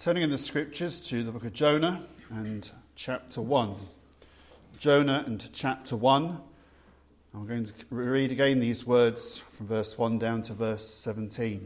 Turning in the scriptures to the book of Jonah and chapter 1. Jonah and chapter 1. I'm going to read again these words from verse 1 down to verse 17.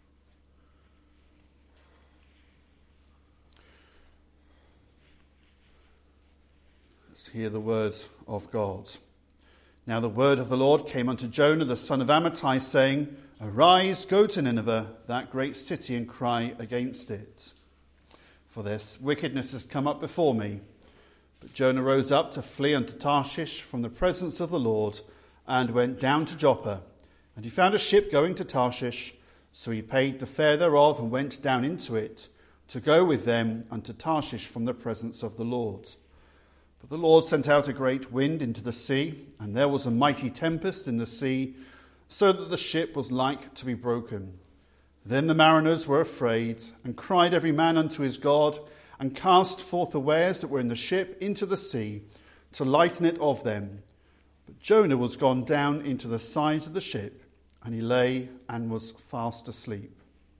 Let's hear the words of God. Now the word of the Lord came unto Jonah the son of Amittai, saying, Arise, go to Nineveh, that great city, and cry against it. For their wickedness has come up before me. But Jonah rose up to flee unto Tarshish from the presence of the Lord, and went down to Joppa. And he found a ship going to Tarshish, so he paid the fare thereof, and went down into it, to go with them unto Tarshish from the presence of the Lord. But the Lord sent out a great wind into the sea, and there was a mighty tempest in the sea, so that the ship was like to be broken. Then the mariners were afraid, and cried every man unto his God, and cast forth the wares that were in the ship into the sea, to lighten it of them. But Jonah was gone down into the sides of the ship, and he lay and was fast asleep.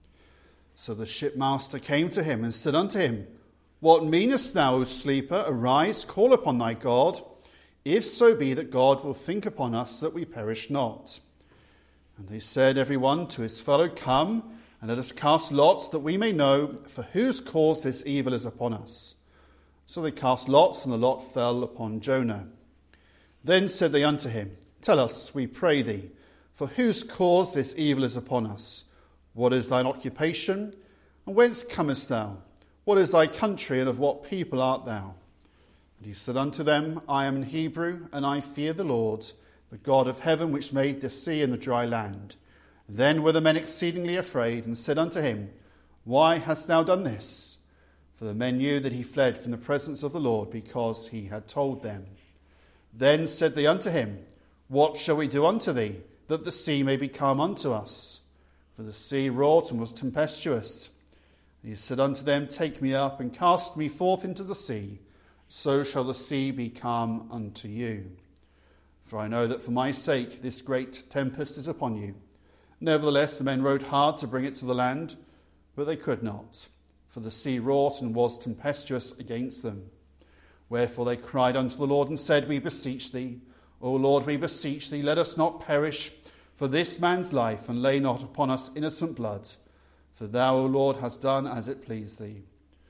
So the shipmaster came to him, and said unto him, What meanest thou, O sleeper? Arise, call upon thy God, if so be that God will think upon us, that we perish not. And they said every one to his fellow, Come, and let us cast lots, that we may know for whose cause this evil is upon us. So they cast lots, and the lot fell upon Jonah. Then said they unto him, Tell us, we pray thee, for whose cause this evil is upon us? What is thine occupation? And whence comest thou? What is thy country, and of what people art thou? And he said unto them, I am an Hebrew, and I fear the Lord, the God of heaven, which made the sea and the dry land. Then were the men exceedingly afraid, and said unto him, Why hast thou done this? For the men knew that he fled from the presence of the Lord, because he had told them. Then said they unto him, What shall we do unto thee, that the sea may be calm unto us? For the sea wrought and was tempestuous. And he said unto them, Take me up, and cast me forth into the sea, so shall the sea be calm unto you. For I know that for my sake this great tempest is upon you. Nevertheless the men rowed hard to bring it to the land, but they could not, for the sea wrought and was tempestuous against them. Wherefore they cried unto the Lord, and said, We beseech thee, O Lord, we beseech thee, let us not perish for this man's life, and lay not upon us innocent blood. For thou, O Lord, hast done as it pleased thee.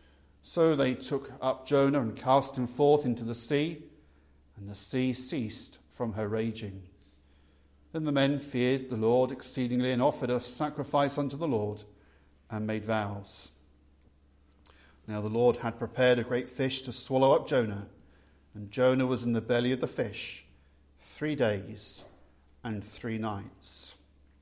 So they took up Jonah, and cast him forth into the sea, and the sea ceased from her raging. Then the men feared the Lord exceedingly, and offered a sacrifice unto the Lord, and made vows. Now the Lord had prepared a great fish to swallow up Jonah, and Jonah was in the belly of the fish 3 days and 3 nights.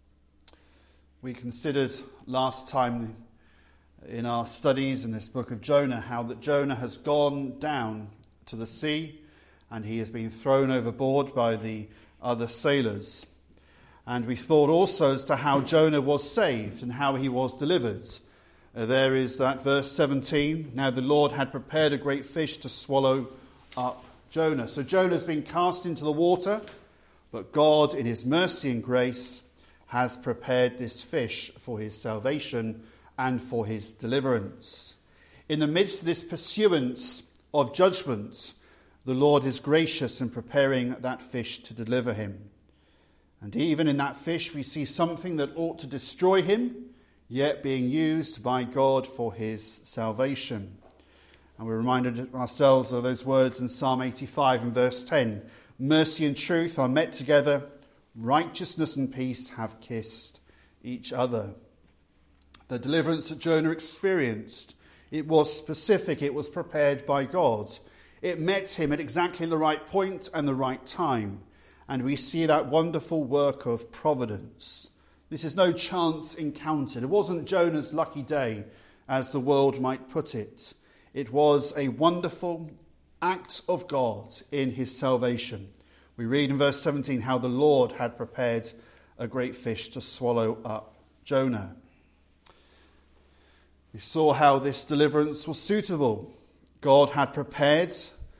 We considered last time in our studies in this book of Jonah how that Jonah has gone down to the sea, and he has been thrown overboard by the other sailors. And we thought also as to how Jonah was saved and how he was delivered. There is that verse 17. Now the Lord had prepared a great fish to swallow up Jonah. So Jonah's been cast into the water, but God in his mercy and grace has prepared this fish for his salvation and for his deliverance. In the midst of this pursuance of judgment, the Lord is gracious in preparing that fish to deliver him. And even in that fish we see something that ought to destroy him, yet being used by God for his salvation. And we're reminded ourselves of those words in Psalm 85 and verse 10. Mercy and truth are met together, righteousness and peace have kissed each other. The deliverance that Jonah experienced, it was specific, it was prepared by God. It met him at exactly the right point and the right time. And we see that wonderful work of providence. This is no chance encounter. It wasn't Jonah's lucky day, as the world might put it. It was a wonderful act of God in his salvation. We read in verse 17 how the Lord had prepared a great fish to swallow up Jonah. We saw how this deliverance was suitable. God had prepared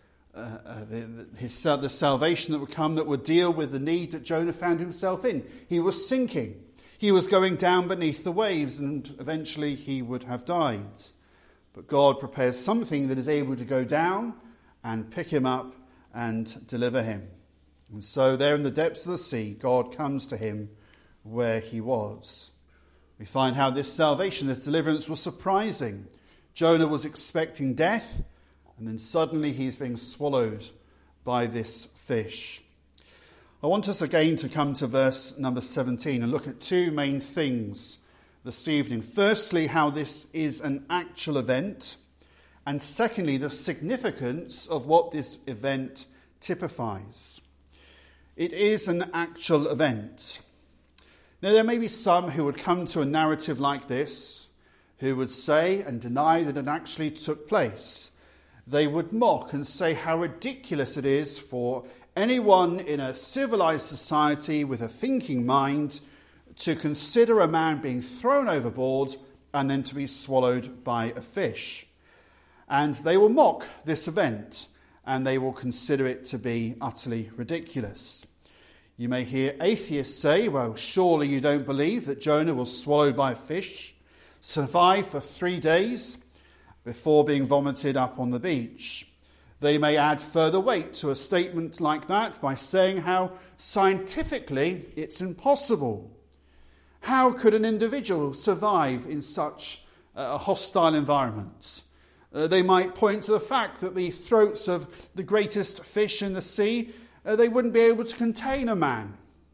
the salvation that would come, that would deal with the need that Jonah found himself in. He was sinking. He was going down beneath the waves, and eventually he would have died. but God prepares something that is able to go down and pick him up and deliver him. And so there in the depths of the sea, God comes to him where he was. We find how this salvation, this deliverance was surprising. Jonah was expecting death, and then suddenly he's being swallowed by this fish. I want us again to come to verse number 17 and look at two main things this evening. Firstly, how this is an actual event, and secondly, the significance of what this event typifies. It is an actual event. Now, there may be some who would come to a narrative like this, who would say and deny that it actually took place. They would mock and say how ridiculous it is for anyone in a civilized society with a thinking mind to consider a man being thrown overboard and then to be swallowed by a fish. And they will mock this event, and they will consider it to be utterly ridiculous. You may hear atheists say, well, surely you don't believe that Jonah was swallowed by a fish, survived for 3 days before being vomited up on the beach. They may add further weight to a statement like that by saying how scientifically it's impossible. How could an individual survive in such a hostile environment? They might point to the fact that the throats of the greatest fish in the sea, they wouldn't be able to contain a man.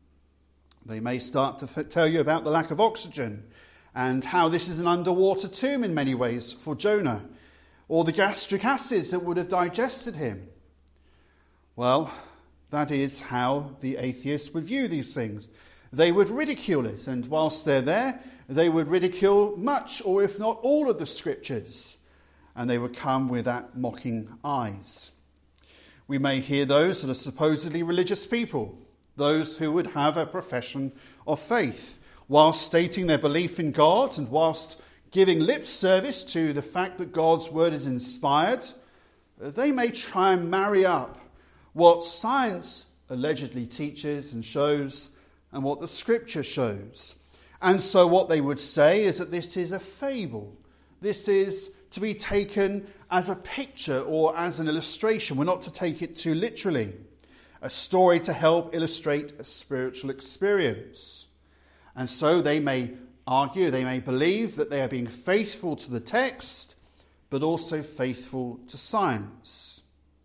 They may start to tell you about the lack of oxygen and how this is an underwater tomb in many ways for Jonah, or the gastric acids that would have digested him. Well, that is how the atheists would view these things. They would ridicule it, and whilst they're there, they would ridicule much, or if not all, of the scriptures, and they would come with that mocking eyes. We may hear those that are supposedly religious people, those who would have a profession of faith, whilst stating their belief in God and whilst giving lip service to the fact that God's word is inspired. They may try and marry up what science allegedly teaches and shows and what the scripture shows. And so what they would say is that this is a fable. This is to be taken as a picture or as an illustration. We're not to take it too literally. A story to help illustrate a spiritual experience. And so they may argue, they may believe that they are being faithful to the text, but also faithful to science.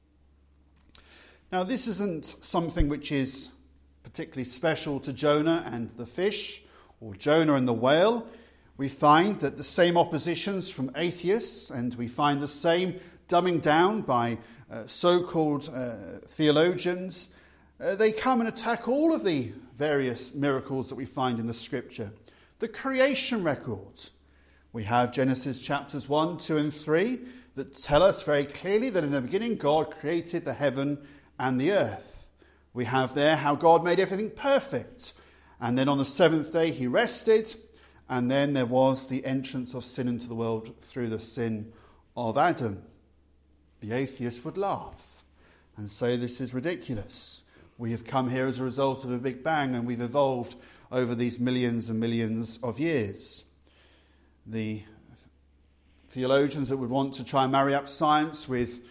Now, this isn't something which is particularly special to Jonah and the fish, or Jonah and the whale. We find that the same oppositions from atheists, and we find the same dumbing down by so-called theologians. They come and attack all of the various miracles that we find in the scripture. The creation record. We have Genesis chapters 1, 2 and 3 that tell us very clearly that in the beginning God created the heaven and the earth. We have there how God made everything perfect. And then on the seventh day he rested. And then there was the entrance of sin into the world through the sin of Adam. The atheist would laugh and say this is ridiculous. We have come here as a result of a Big Bang, and we've evolved over these millions and millions of years. The theologians that would want to try and marry up science with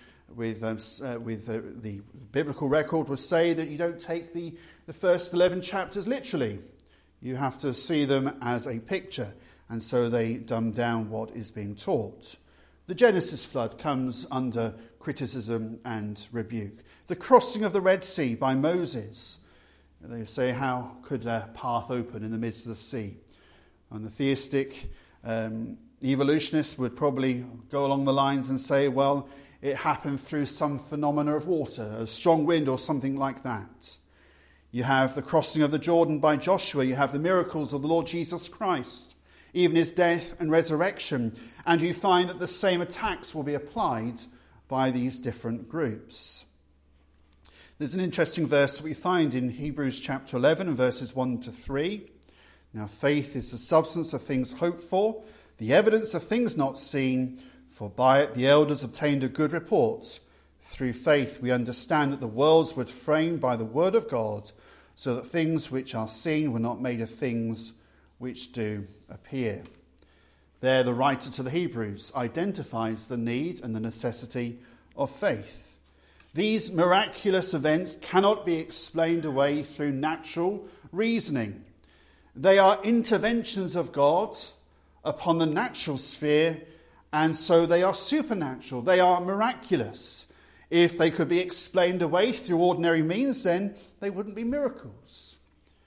the biblical record would say that you don't take the first 11 chapters literally. You have to see them as a picture, and so they dumb down what is being taught. The Genesis flood comes under criticism and rebuke. The crossing of the Red Sea by Moses. They say, how could a path open in the midst of the sea? And the theistic evolutionists would probably go along the lines and say, well, it happened through some phenomena of water, a strong wind or something like that. You have the crossing of the Jordan by Joshua. You have the miracles of the Lord Jesus Christ, even his death and resurrection. And you find that the same attacks will be applied by these different groups. There's an interesting verse that we find in Hebrews chapter 11 and verses 1 to 3. Now faith is the substance of things hoped for, the evidence of things not seen, for by it the elders obtained a good report. Through faith we understand that the worlds were framed by the word of God, so that things which are seen were not made of things which do appear. There, the writer to the Hebrews identifies the need and the necessity of faith. These miraculous events cannot be explained away through natural reasoning. They are interventions of God upon the natural sphere, and so they are supernatural. They are miraculous. If they could be explained away through ordinary means, then they wouldn't be miracles.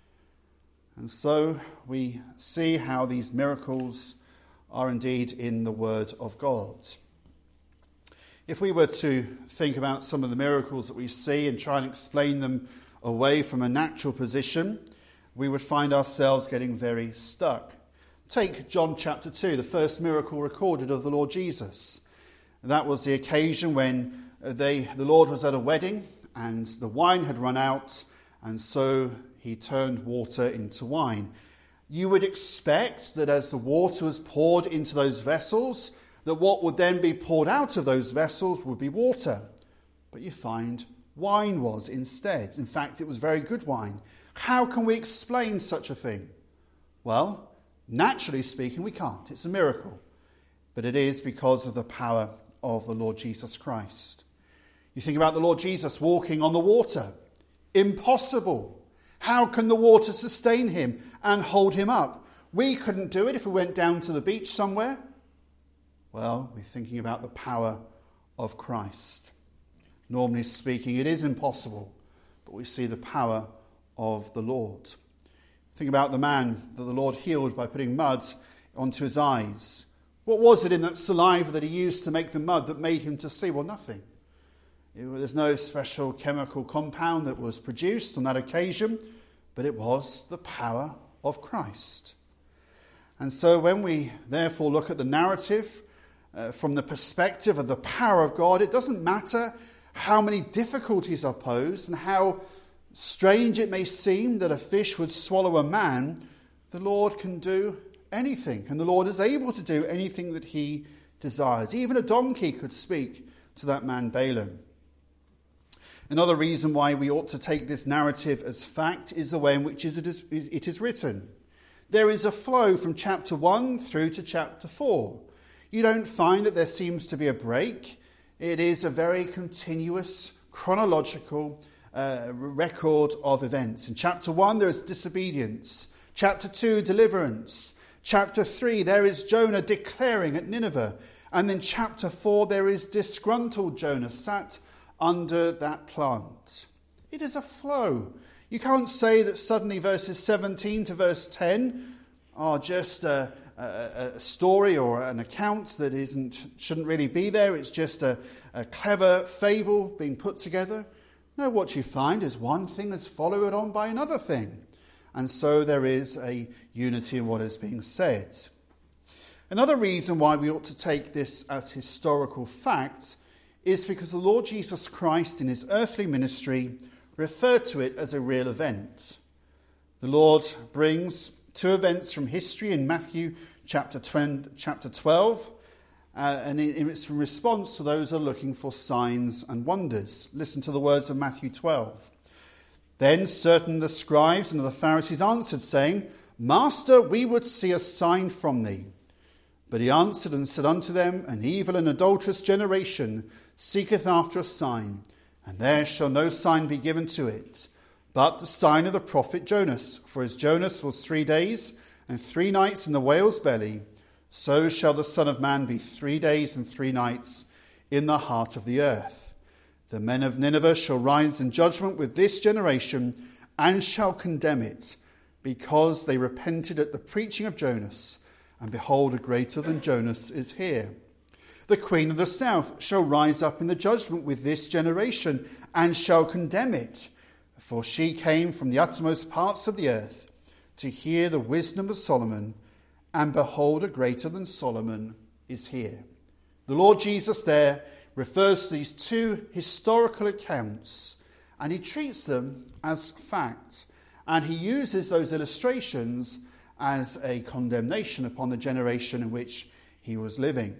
And so we see how these miracles are indeed in the Word of God. If we were to think about some of the miracles that we see and try and explain them away from a natural position, we would find ourselves getting very stuck. Take John chapter 2, the first miracle recorded of the Lord Jesus. That was the occasion when the Lord was at a wedding and the wine had run out, and so he turned water into wine. You would expect that as the water was poured into those vessels, that what would then be poured out of those vessels would be water. But you find wine was instead. In fact, it was very good wine. How can we explain such a thing? Well, naturally speaking, we can't. It's a miracle. But it is because of the power of the Lord Jesus Christ. You think about the Lord Jesus walking on the water. Impossible. How can the water sustain him and hold him up? We couldn't do it if we went down to the beach somewhere. Well, we're thinking about the power of Christ. Normally speaking, it is impossible, but we see the power of the Lord. Think about the man that the Lord healed by putting mud onto his eyes. What was it in that saliva that he used to make the mud that made him to see? Well, nothing. There's no special chemical compound that was produced on that occasion, but it was the power of Christ. And so when we therefore look at the narrative from the perspective of the power of God, it doesn't matter how many difficulties are posed and how strange it may seem that a fish would swallow a man, the Lord can do anything, and the Lord is able to do anything that he desires. Even a donkey could speak to that man Balaam. Another reason why we ought to take this narrative as fact is the way in which it is written. There is a flow from chapter 1 through to chapter 4. You don't find that there seems to be a break. It is a very continuous, chronological record of events. In chapter 1, there is disobedience. Chapter 2, deliverance. Chapter 3, there is Jonah declaring at Nineveh. And then chapter 4, there is disgruntled Jonah sat under that plant. It is a flow. You can't say that suddenly verses 17 to verse 10 are just a story or an account that shouldn't really be there. It's just a clever fable being put together. No, what you find is one thing that's followed on by another thing. And so there is a unity in what is being said. Another reason why we ought to take this as historical fact is because the Lord Jesus Christ in his earthly ministry referred to it as a real event. The Lord brings two events from history in Matthew chapter 12, and it's in response to those who are looking for signs and wonders. Listen to the words of Matthew 12. Then certain of the scribes and of the Pharisees answered, saying, Master, we would see a sign from thee. But he answered and said unto them, An evil and adulterous generation seeketh after a sign, and there shall no sign be given to it, but the sign of the prophet Jonas. For as Jonas was 3 days and 3 nights in the whale's belly, so shall the Son of Man be 3 days and 3 nights in the heart of the earth. The men of Nineveh shall rise in judgment with this generation, and shall condemn it, because they repented at the preaching of Jonas. And behold, a greater than Jonas is here. The queen of the south shall rise up in the judgment with this generation, and shall condemn it. For she came from the uttermost parts of the earth to hear the wisdom of Solomon, and behold, a greater than Solomon is here. The Lord Jesus there refers to these two historical accounts, and he treats them as fact. And he uses those illustrations as a condemnation upon the generation in which he was living.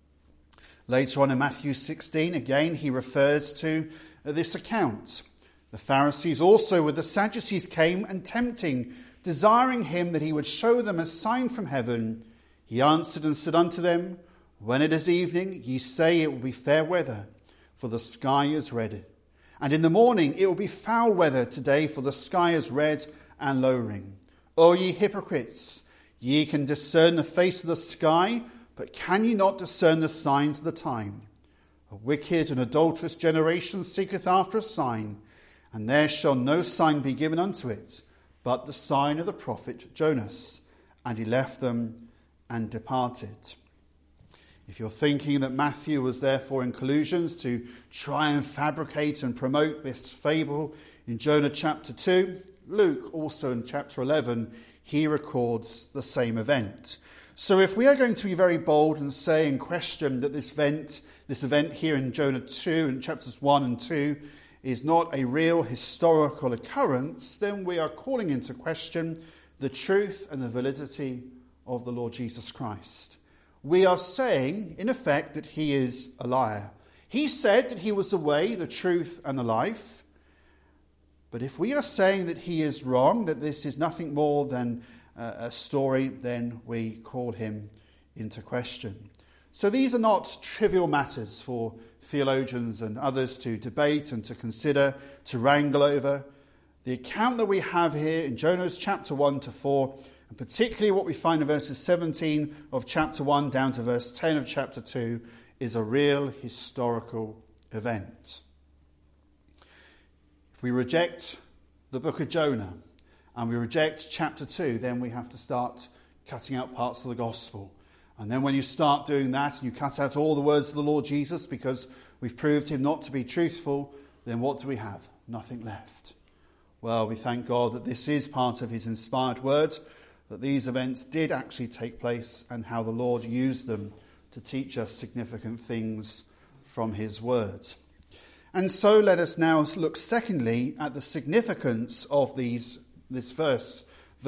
Later on in Matthew 16, again, he refers to this account. The Pharisees also with the Sadducees came and tempting, desiring him that he would show them a sign from heaven. He answered and said unto them, When it is evening, ye say it will be fair weather, for the sky is red. And in the morning it will be foul weather today, for the sky is red and lowering. O ye hypocrites, ye can discern the face of the sky, but can ye not discern the signs of the time? A wicked and adulterous generation seeketh after a sign, and there shall no sign be given unto it, but the sign of the prophet Jonas. And he left them and departed. If you're thinking that Matthew was therefore in collusions to try and fabricate and promote this fable in Jonah chapter 2, Luke also in chapter 11, he records the same event. So if we are going to be very bold and say and question that this event here in Jonah 2 in chapters 1 and 2 is not a real historical occurrence, then we are calling into question the truth and the validity of the Lord Jesus Christ. We are saying, in effect, that he is a liar. He said that he was the way, the truth, and the life. But if we are saying that he is wrong, that this is nothing more than a story, then we call him into question. So these are not trivial matters for theologians and others to debate and to consider, to wrangle over. The account that we have here in Jonah's chapter 1 to 4, and particularly what we find in verses 17 of chapter 1 down to verse 10 of chapter 2, is a real historical event. If we reject the book of Jonah and we reject chapter 2, then we have to start cutting out parts of the gospel. And then when you start doing that and you cut out all the words of the Lord Jesus because we've proved him not to be truthful, then what do we have? Nothing left. Well, we thank God that this is part of his inspired word, that these events did actually take place and how the Lord used them to teach us significant things from his word. And so let us now look secondly at the significance of this verse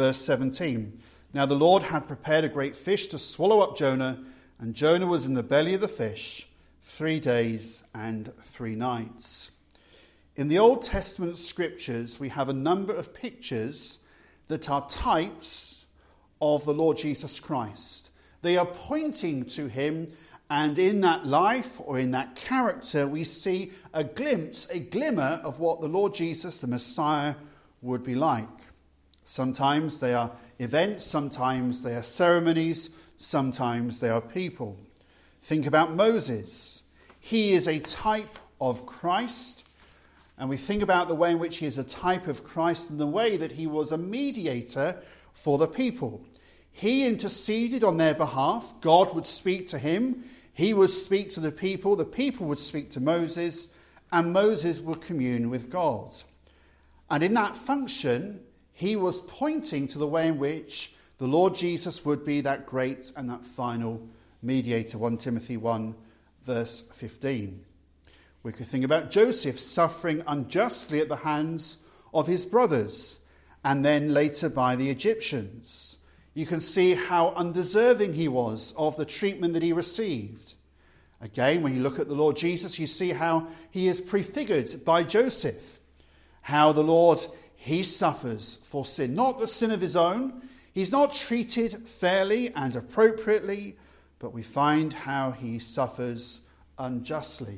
17. Now the Lord had prepared a great fish to swallow up Jonah, and Jonah was in the belly of the fish 3 days and 3 nights. In the Old Testament scriptures, we have a number of pictures that are types of the Lord Jesus Christ. They are pointing to him, and in that life or in that character, we see a glimpse, a glimmer of what the Lord Jesus, the Messiah, would be like. Sometimes they are events, sometimes they are ceremonies, sometimes they are people. Think about Moses. He is a type of Christ. And we think about the way in which he is a type of Christ and the way that he was a mediator for the people. He interceded on their behalf. God would speak to him. He would speak to the people would speak to Moses, and Moses would commune with God. And in that function, he was pointing to the way in which the Lord Jesus would be that great and that final mediator. 1 Timothy 1 verse 15. We could think about Joseph suffering unjustly at the hands of his brothers and then later by the Egyptians. You can see how undeserving he was of the treatment that he received. Again, when you look at the Lord Jesus, you see how he is prefigured by Joseph. How the Lord, he suffers for sin, not the sin of his own. He's not treated fairly and appropriately, but we find how he suffers unjustly.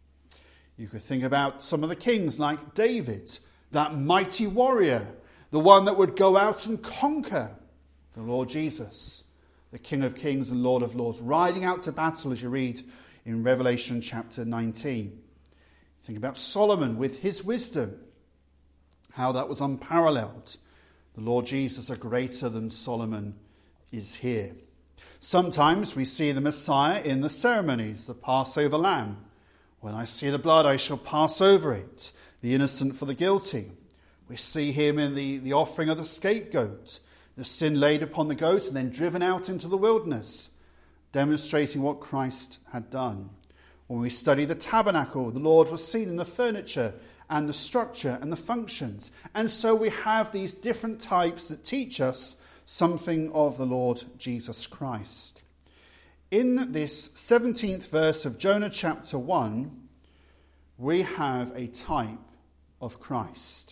You could think about some of the kings like David, that mighty warrior, the one that would go out and conquer. The Lord Jesus, the King of Kings and Lord of Lords, riding out to battle as you read in Revelation chapter 19. Think about Solomon with his wisdom, how that was unparalleled. The Lord Jesus, a greater than Solomon, is here. Sometimes we see the Messiah in the ceremonies, the Passover lamb. When I see the blood, I shall pass over it, the innocent for the guilty. We see him in the offering of the scapegoat, the sin laid upon the goat and then driven out into the wilderness, demonstrating what Christ had done. When we study the tabernacle, the Lord was seen in the furniture and the structure and the functions. And so we have these different types that teach us something of the Lord Jesus Christ. In this 17th verse of Jonah chapter 1, we have a type of Christ.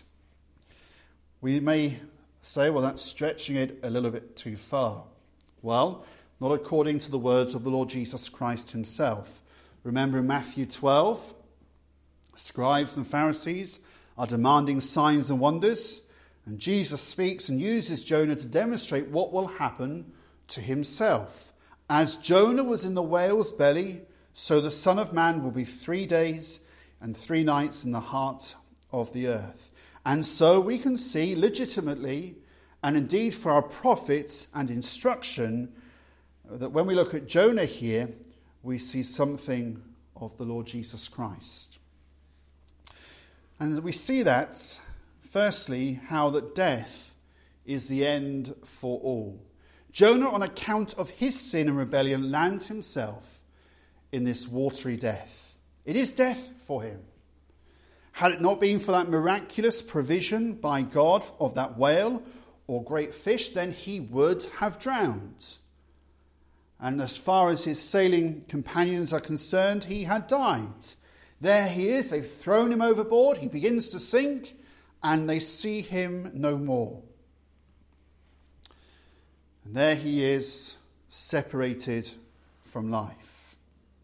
We may say, well, that's stretching it a little bit too far. Well, not according to the words of the Lord Jesus Christ himself. Remember in Matthew 12, scribes and Pharisees are demanding signs and wonders, and Jesus speaks and uses Jonah to demonstrate what will happen to himself. As Jonah was in the whale's belly, so the Son of Man will be 3 days and 3 nights in the heart of the earth. And so we can see legitimately, and indeed for our profit and instruction, that when we look at Jonah here, we see something of the Lord Jesus Christ. And we see that, firstly, how that death is the end for all. Jonah, on account of his sin and rebellion, lands himself in this watery death. It is death for him. Had it not been for that miraculous provision by God of that whale or great fish, then he would have drowned. And as far as his sailing companions are concerned, he had died. There he is, they've thrown him overboard, he begins to sink, and they see him no more. And there he is, separated from life.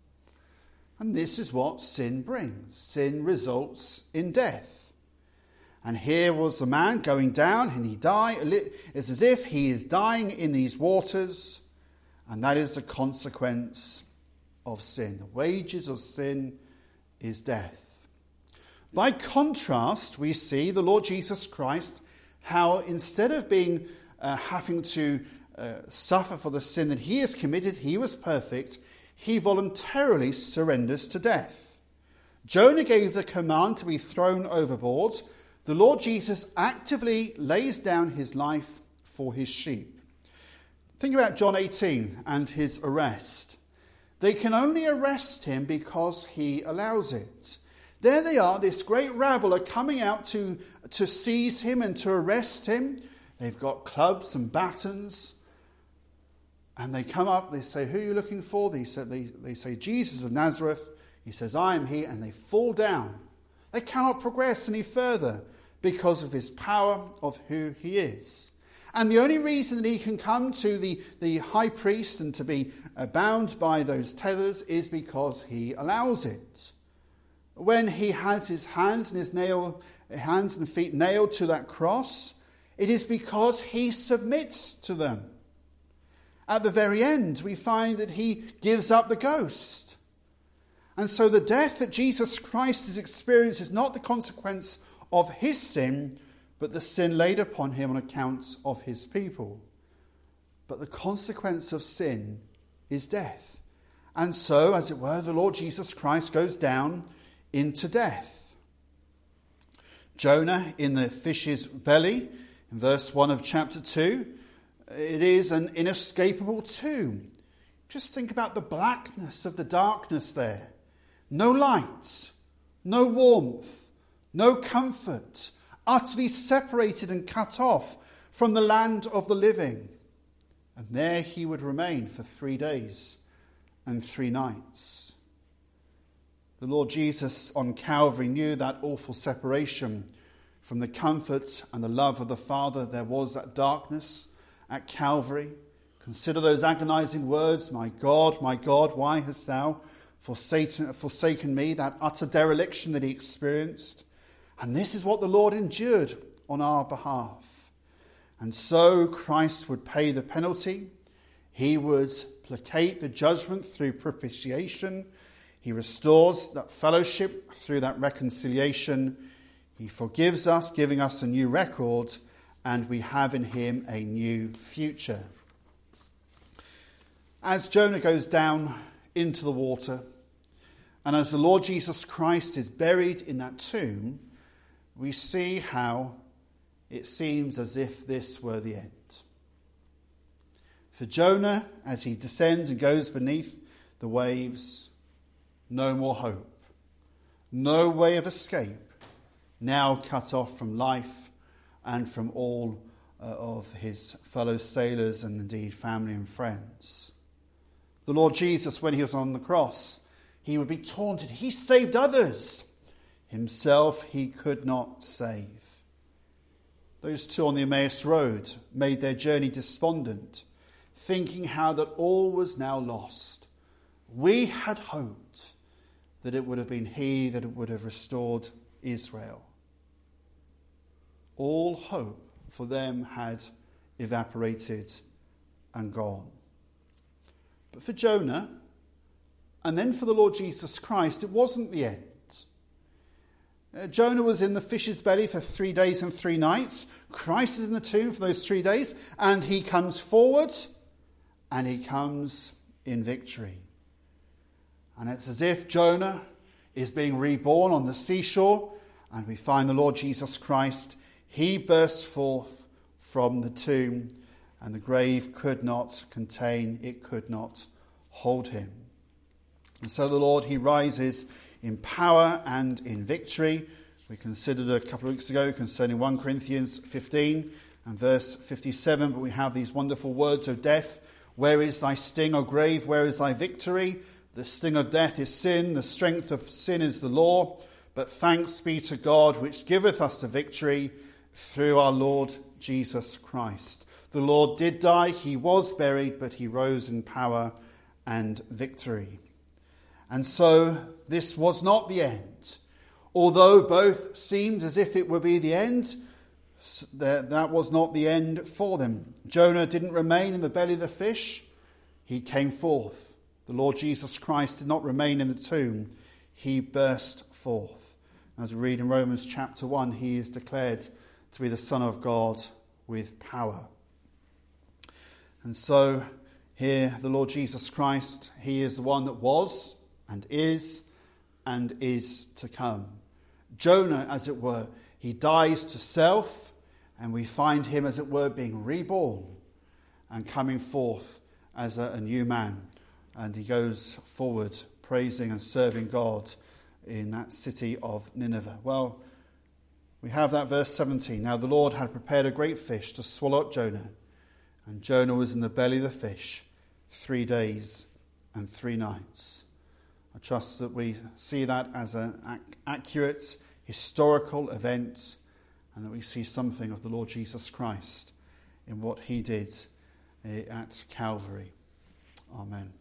And this is what sin brings. Sin results in death. And here was the man going down, and he died. It's as if he is dying in these waters, and that is the consequence of sin. The wages of sin is death. By contrast, we see the Lord Jesus Christ, how instead of being having to suffer for the sin that he has committed, he was perfect, he voluntarily surrenders to death. Jonah gave the command to be thrown overboard. The Lord Jesus actively lays down his life for his sheep. Think about John 18 and his arrest. They can only arrest him because he allows it. There they are, this great rabble are coming out to seize him and to arrest him. They've got clubs and batons. And they come up, they say, who are you looking for? They say, Jesus of Nazareth. He says, I am he. And they fall down. They cannot progress any further because of his power of who he is. And the only reason that he can come to the high priest and to be bound by those tethers is because he allows it. When he has his hands and feet nailed to that cross, it is because he submits to them. At the very end, we find that he gives up the ghost. And so the death that Jesus Christ has experienced is not the consequence of his sin, but the sin laid upon him on account of his people. But the consequence of sin is death. And so, as it were, the Lord Jesus Christ goes down into death. Jonah in the fish's belly, in verse 1 of chapter 2, it is an inescapable tomb. Just think about the blackness of the darkness there. No light, no warmth, no comfort, utterly separated and cut off from the land of the living. And there he would remain for 3 days and 3 nights. The Lord Jesus on Calvary knew that awful separation from the comfort and the love of the Father. There was that darkness at Calvary. Consider those agonizing words, my God, why hast thou forsaken me? That utter dereliction that he experienced. And this is what the Lord endured on our behalf. And so Christ would pay the penalty. He would placate the judgment through propitiation. He restores that fellowship through that reconciliation. He forgives us, giving us a new record, and we have in him a new future. As Jonah goes down into the water, and as the Lord Jesus Christ is buried in that tomb, we see how it seems as if this were the end. For Jonah, as he descends and goes beneath the waves, no more hope, no way of escape, now cut off from life and from all of his fellow sailors and indeed family and friends. The Lord Jesus, when he was on the cross, he would be taunted. He saved others. Himself he could not save. Those two on the Emmaus Road made their journey despondent. thinking how that all was now lost. We had hoped that it would have been he that would have restored Israel. All hope for them had evaporated and gone. But for Jonah, and then for the Lord Jesus Christ, it wasn't the end. Jonah was in the fish's belly for 3 days and 3 nights. Christ is in the tomb for those 3 days, and he comes forward, and he comes in victory. And it's as if Jonah is being reborn on the seashore, and we find the Lord Jesus Christ. He bursts forth from the tomb, and the grave could not contain, it could not hold him. And so the Lord, he rises in power and in victory. We considered a couple of weeks ago concerning 1 Corinthians 15 and verse 57, but we have these wonderful words, O death, where is thy sting, O grave, where is thy victory? The sting of death is sin, the strength of sin is the law, but thanks be to God which giveth us the victory through our Lord Jesus Christ. The Lord did die, he was buried, but he rose in power and victory. And so this was not the end. Although both seemed as if it would be the end, that was not the end for them. Jonah didn't remain in the belly of the fish. He came forth. The Lord Jesus Christ did not remain in the tomb. He burst forth. As we read in Romans chapter 1, he is declared to be the Son of God with power. And so here the Lord Jesus Christ, he is the one that was and is to come. Jonah, as it were, he dies to self, and we find him, as it were, being reborn and coming forth as a new man. And he goes forward praising and serving God in that city of Nineveh. Well, we have that verse 17. Now the Lord had prepared a great fish to swallow up Jonah, and Jonah was in the belly of the fish 3 days and 3 nights. I trust that we see that as an accurate historical event, and that we see something of the Lord Jesus Christ in what he did at Calvary. Amen.